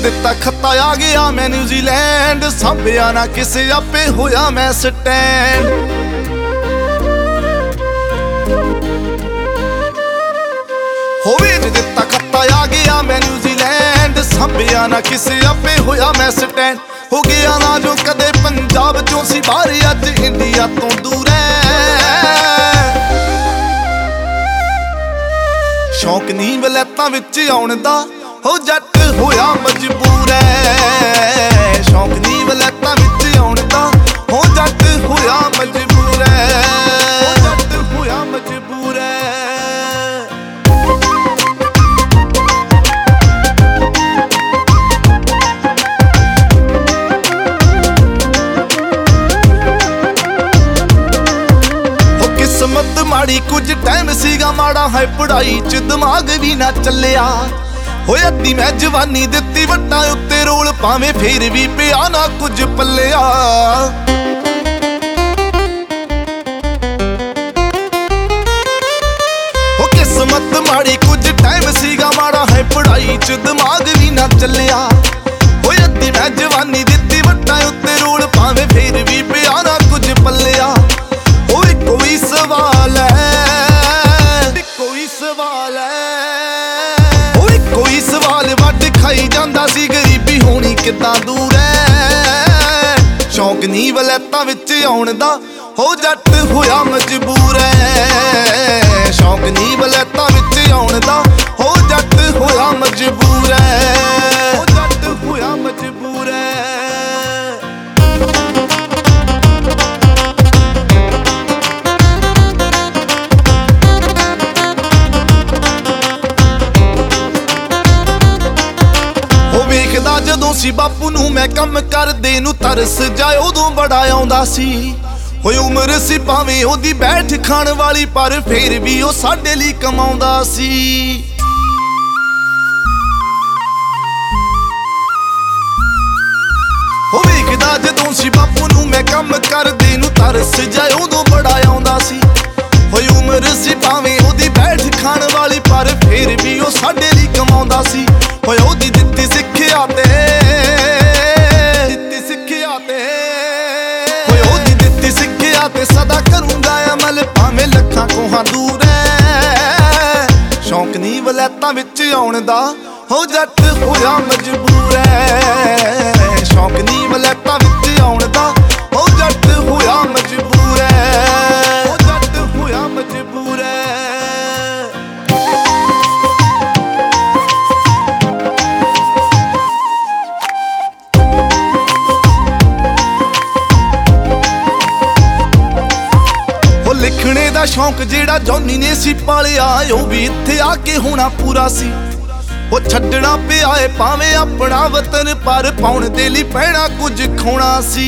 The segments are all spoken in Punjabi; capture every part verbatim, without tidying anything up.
ਦਿੱਤਾ ਖੱਤਾ ਆ ਗਿਆ ਮੈਂ ਨਿਊਜ਼ੀਲੈਂਡ, ਸਾਂਭਿਆ ਨਾ ਕਿਸੇ ਆਪੇ ਹੋਇਆ ਮੈਂ ਸਟੈਂਡ। ਹੋਵੇ ਦਿੱਤਾ ਖੱਤਾ ਆ ਗਿਆ ਮੈਂ ਨਿਊਜ਼ੀਲੈਂਡ, ਸਾਂਭਿਆ ਨਾ ਕਿਸੇ ਆਪੇ ਹੋਇਆ ਮੈਂ ਸਟੈਂਡ। ਹੋ ਗਿਆ ਨਾ ਜੋ ਕਦੇ ਪੰਜਾਬ ਚੋਂ ਸੀ ਬਾਹਰ, ਅੱਜ ਇੰਡੀਆ ਤੋਂ ਦੂਰ ਐ। ਸ਼ੌਂਕ ਨੀ ਵਲੈਤਾਂ ਵਿੱਚ ਆਉਣ ਦਾ, ਹੋ ਜੱਟ ਹੋਇਆ ਮਜਬੂਰ ਐ। ਸ਼ੌਂਕ ਨੀ ਵਲੈਤਾਂ ਵਿੱਚ ਆਉਣ ਦਾ, ਹੋ ਜੱਟ ਹੋਇਆ ਮਜਬੂਰ ਐ। ਹੋ ਜੱਟ ਹੋਇਆ ਮਜਬੂਰ ਐ। ਕਿਸਮਤ ਮਾੜੀ ਕੁਝ ਟਾਈਮ ਸੀਗਾ ਮਾੜਾ, ਹੈ ਪੜਾਈ ਚ ਦਿਮਾਗ ਵੀ ਨਾ ਚੱਲਿਆ। ਹੋਇਆ ਅੱਧੀ ਮੈਂ ਜਵਾਨੀ ਦਿੱਤੀ ਵੱਟਾਂ ਉੱਤੇ ਰੋਲ, ਭਾਵੇਂ ਫੇਰ ਵੀ ਪਿਆ ਨਾ ਕੁਝ ਪੱਲਿਆ। ਹੋ ਕਿਸਮਤ ਮਾੜੀ ਕੁਝ ਟਾਈਮ ਸੀਗਾ ਮਾੜਾ, ਹੈ ਪੜਾਈ ਚ ਦਿਮਾਗ ਵੀ ਨਾ ਚੱਲਿਆ। ਹੋਇਆ ਅੱਧੀ ਮੈਂ ਜਵਾਨੀ ਦਿੱਤੀ ਵੱਟਾਂ ਉੱਤੇ ਰੋਲ, ਭਾਵੇਂ ਫੇਰ ਵੀ ਪਿਆ ਨਾ ਕੁਝ ਪੱਲਿਆ। ਓਏ ਕੋਈ ਸਵਾਲ ਹੈ, ਕੋਈ ਸਵਾਲ ਹੈ, ਓਏ ਕੋਈ ਸਵਾਲ ਵੱਢ ਖਾਈ ਜਾਂਦਾ ਸੀ, ਗਰੀਬੀ ਹੋਣੀ ਕਿੱਦਾਂ ਦੂਰ ਐ। ਸ਼ੌਂਕ ਨੀ ਵਲੈਤਾਂ ਵਿੱਚ ਆਉਣ ਦਾ, ਹੋ ਜੱਟ ਹੋਇਆ ਮਜਬੂਰ ਐ। ਸ਼ੌਂਕ ਨੀ ਵਲੈਤਾਂ ਵਿੱਚ ਆਉਣ ਦਾ, ਹੋ ਜੱਟ ਹੋਇਆ ਮਜਬੂਰ ਐ। ਹੋ ਜੱਟ ਹੋਇਆ ਮਜਬੂਰ ਐ। ਵੇਖਦਾ ਜਦੋਂ ਸੀ ਬਾਪੂ ਨੂੰ ਮੈਂ ਕੰਮ ਕਰਦੇ ਨੂੰ, ਤਰਸ ਜਾਏ ਉਦੋਂ ਬੜਾ ਆਉਂਦਾ ਸੀ। ਹੋਈ ਉਮਰ ਸੀ ਭਾਵੇਂ ਉਹਦੀ ਬੈਠ ਖਾਣ ਵਾਲੀ, ਪਰ ਫੇਰ ਵੀ ਉਹ ਸਾਡੇ ਲਈ ਕਮਾਉਂਦਾ ਸੀ। ਹੋ ਵੇਖਦਾ ਜਦੋਂ ਸੀ ਬਾਪੂ ਨੂੰ ਮੈਂ ਕੰਮ ਕਰਦੇ ਨੂੰ, ਤਰਸ ਜਾਏ ਉਦੋਂ ਬੜਾ ਆਉਂਦਾ ਸੀ। ਹੋਈ ਉਮਰ ਸੀ ਭਾਵੇਂ ਉਹਦੀ ਬੈਠ ਖਾਣ ਵਾਲੀ, ਪਰ ਫੇਰ ਵੀ ਉਹ ਸਾਡੇ ਲਈ ਕਮਾਉਂਦਾ ਸੀ। ਹੋਏ ਉਹਦੀ ਦਿੱਤੀ ਸਿੱਖਿਆ ਤੇ, ਦਿੱਤੀ ਸਿੱਖਿਆ ਤੇ, ਹੋਏ ਉਹਦੀ ਦਿੱਤੀ ਸਿੱਖਿਆ ਤੇ ਸਦਾ ਕਰੂੰਗਾ ਅਮਲ, ਭਾਵੇਂ ਲੱਖਾਂ ਕੋਹਾਂ ਦੂਰ ਐ। ਸ਼ੌਂਕ ਨੀ ਵਲੈਤਾਂ ਵਿੱਚ ਆਉਣ ਦਾ, ਹੋ ਜੱਟ ਹੋਇਆ ਮਜਬੂਰ ਐ। ਸ਼ੌਂਕ ਨੀ ਵਲੈਤਾਂ ਵਿੱਚ ਆਉਣ ਦਾ, ਹੋ ਜੱਟ ਹੋਇਆ ਮਜਬੂਰ ਐ। ਹੋ ਜੱਟ ਹੋਇਆ ਮਜਬੂਰ ਐ। ਲਿਖਣੇ ਦਾ ਸ਼ੌਂਕ ਜਿਹੜਾ ਜੌਨੀ ਨੇ ਸੀ ਪਾਲਿਆ, ਉਹ ਵੀ ਇੱਥੇ ਆ ਕੇ ਹੋਣਾ ਪੂਰਾ ਸੀ। ਉਹ ਛੱਡਣਾ ਪਿਆ ਏ ਭਾਵੇਂ ਆਪਣਾ ਵਤਨ, ਪਰ ਪਾਉਣ ਦੇ ਲਈ ਪੈਣਾ ਕੁਝ ਖੋਣਾ ਸੀ।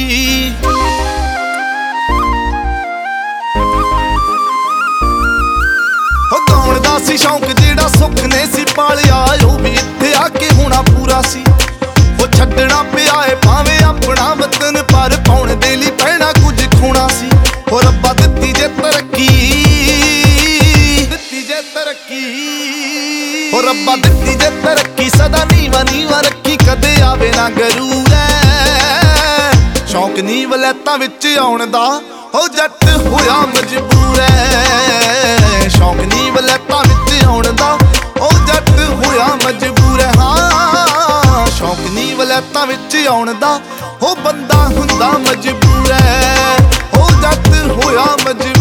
ਉਹ ਗਾਉਣ ਦਾ ਸੀ ਸ਼ੌਂਕ ਜਿਹੜਾ ਸੁੱਖ ਨੇ ਸੀ ਪਾਲਿਆ, ਉਹ ਵੀ ਇੱਥੇ ਆ ਕੇ ਹੋਣਾ ਪੂਰਾ ਸੀ। ਉਹ ਛੱਡਣਾ ਪਿਆ ਏ ਭਾਵੇਂ ਆਪਣਾ ਵਤਨ, ਪਰ ਪਾਉਣ ਦੇ ਲਈ ਪੈਣਾ ਕੁਝ ਖੋਣਾ ਸੀ। ਹੋ ਰੱਬਾ ਦਿੱਤੀ ਜੇ ਤਰੱਕੀ, ਦਿੱਤੀ ਜੇ ਤਰੱਕੀ, ਹੋ ਰੱਬਾ ਦਿੱਤੀ ਜੇ ਤਰੱਕੀ, ਸਦਾ ਨੀਵਾਂ ਨੀਵਾਂ ਰੱਖੀ, ਕਦੇ ਆਵੇ ਨਾ ਗਰੂਰ ਐ। ਸ਼ੌਂਕ ਨੀ ਵਲੈਤਾਂ ਵਿੱਚ ਆਉਣ ਦਾ, ਹੋ ਜੱਟ ਹੋਇਆ ਮਜਬੂਰ ਐ। ਸ਼ੌਂਕ ਨੀ ਵਲੈਤਾਂ ਵਿੱਚ ਆਉਣ ਦਾ, ਹੋ ਜੱਟ ਹੋਇਆ ਮਜਬੂਰ ਐ। ਹਾਂ ਸ਼ੌਂਕ ਨੀ ਵਲੈਤਾਂ ਵਿੱਚ ਆਉਣ ਦਾ, ਹੋ ਬੰਦਾ ਹੁੰਦਾ ਮਜਬੂਰ ਐ। ਹੋ ਜੱਟ ਹੋਇਆ ਮਜਬੂਰ।